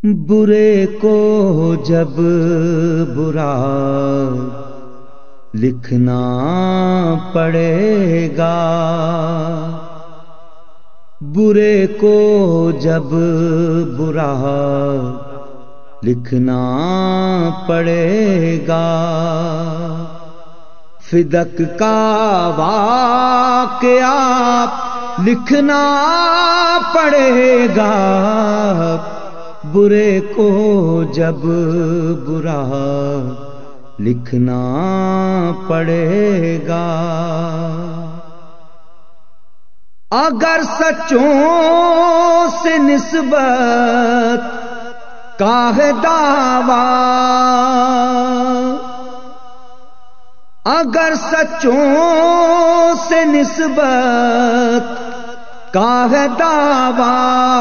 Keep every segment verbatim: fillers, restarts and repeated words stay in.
برے کو جب برا لکھنا پڑے گا، برے کو جب برا لکھنا پڑے گا، فدق کا واقعہ لکھنا پڑے گا، برے کو جب برا لکھنا پڑے گا۔ اگر سچوں سے نسبت کا ہے دعویٰ، اگر سچوں سے نسبت کا ہے دعویٰ،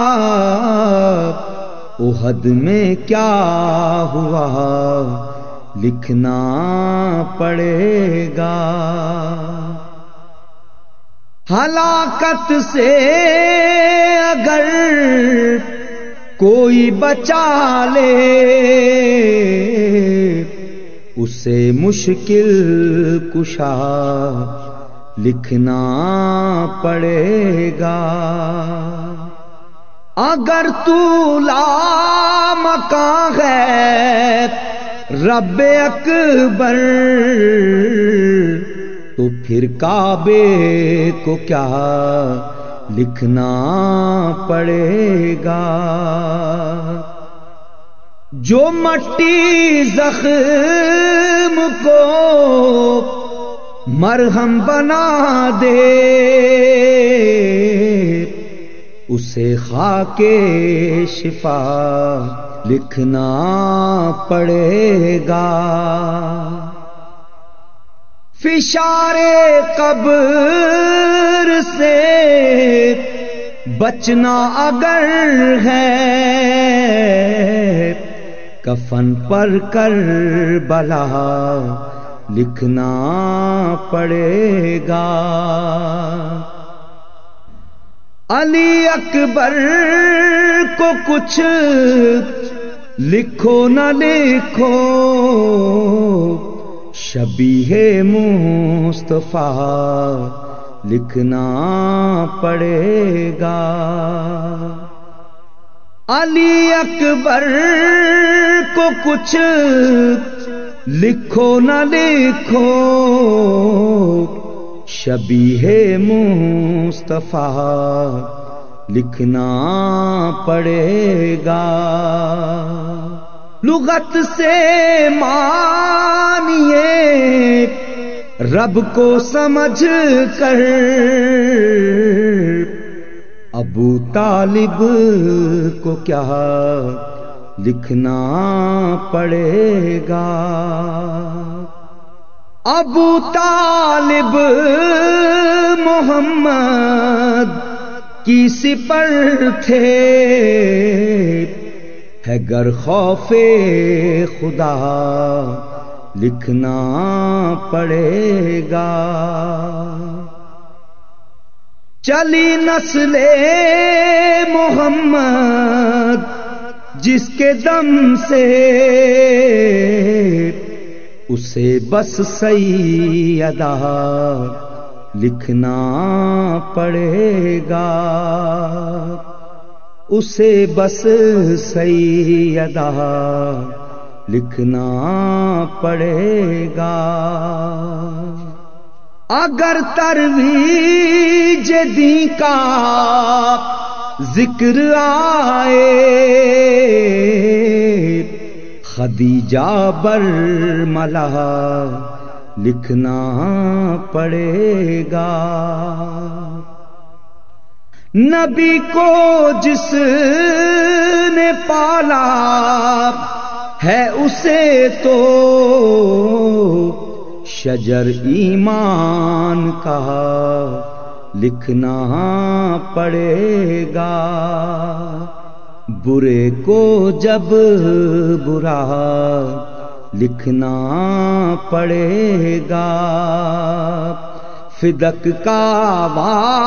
احد میں کیا ہوا لکھنا پڑے گا، ہلاکت سے اگر کوئی بچا لے، اسے مشکل کشا لکھنا پڑے گا، اگر تو لامکاں ہے رب اکبر، تو پھر کعبے کو کیا لکھنا پڑے گا، جو مٹی زخم کو مرہم بنا دے، اسے خاک شفا لکھنا پڑے گا، فشار قبر سے بچنا اگر ہے، کفن پر کربلا لکھنا پڑے گا، علی اکبر کو کچھ لکھو نہ لکھو، شبیہ مصطفیٰ لکھنا پڑے گا، علی اکبر کو کچھ لکھو نہ لکھو، شبیہ مصطفیٰ لکھنا پڑے گا، لغت سے مانیے رب کو سمجھ کر، ابو طالب کو کیا لکھنا پڑے گا، ابو طالب محمد کی سپر تھے، ہے گر خوف خدا لکھنا پڑے گا، چلی نسل محمد جس کے دم سے، اسے بس سیدہ لکھنا پڑے گا، اسے بس سیدہ لکھنا پڑے گا، اگر ترویج دین کا ذکر آئے، خدیجہ برملا لکھنا پڑے گا، نبی کو جس نے پالا ہے اسے تو شجر ایمان کا لکھنا پڑے گا، برے کو جب برا لکھنا پڑے گا، فدق کا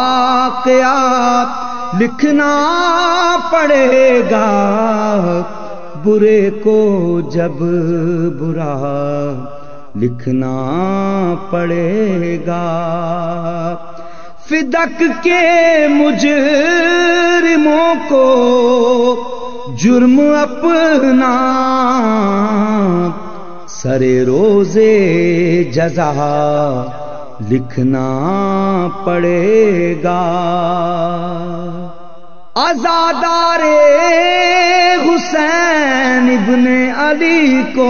واقعہ لکھنا پڑے گا، برے کو جب برا لکھنا پڑے گا، فدق کے مجرموں کو جرم اپنا سرے روزے جزا لکھنا پڑے گا۔ عزادار حسین ابن علی کو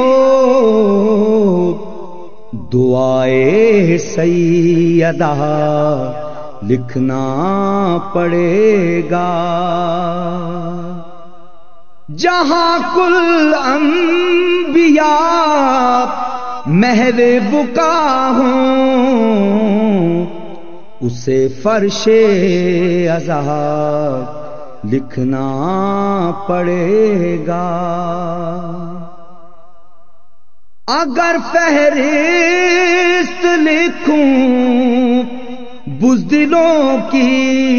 دعائے سیدہ لکھنا پڑے گا۔ جہاں کل انبیاء محو بکا ہوں، اسے فرش عذاب لکھنا پڑے گا۔ اگر فہرست لکھوں بزدلوں کی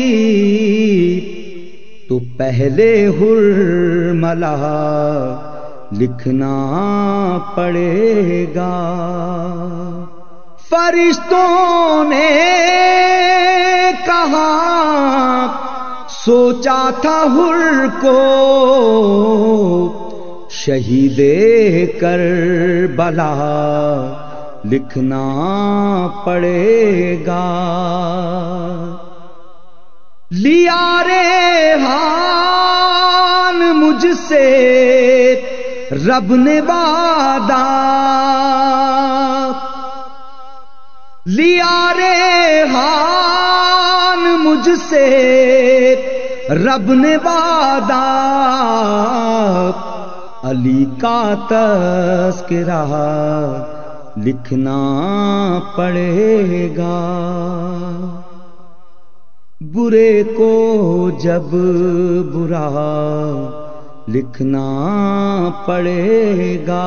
تو پہلے حرملہ لکھنا پڑے گا۔ فرشتوں نے کہا سوچا تھا حر کو شہید کربلا لکھنا پڑے گا۔ لیا ریحان مجھ سے رب نے وعدہ، لیا ریحان مجھ سے رب نے وعدہ، علی کا تذکرہ لکھنا پڑے گا۔ برے کو جب برا لکھنا پڑے گا،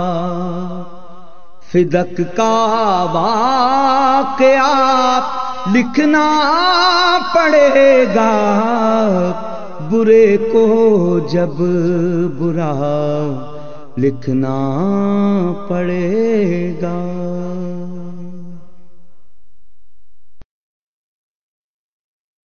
فدق کا واقعہ لکھنا پڑے گا۔ برے کو جب برا لکھنا پڑے گا۔